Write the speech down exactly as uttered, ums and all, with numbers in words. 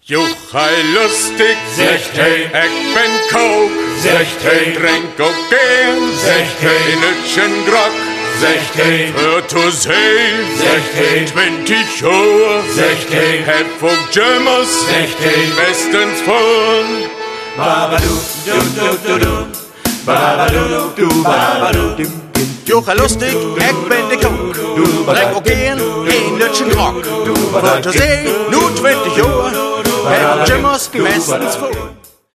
Juchai lustig, zegt hij. ik ben kook, Zegt hij. drink ook gern, Zegt hij. in utschen grog, Zegt hij. für to zee, Zegt hij. twintig jaar, Zegt hij. heb ook jummers, Zegt hij. bestens van. Babadoo, do do do do. Babadoo, do babadoo. Juchai lustig, ik ben de kook. Drink ook gern in Lutschen grog. Voor te zee, nu twintig jaar. Heb jimmers bestens voor.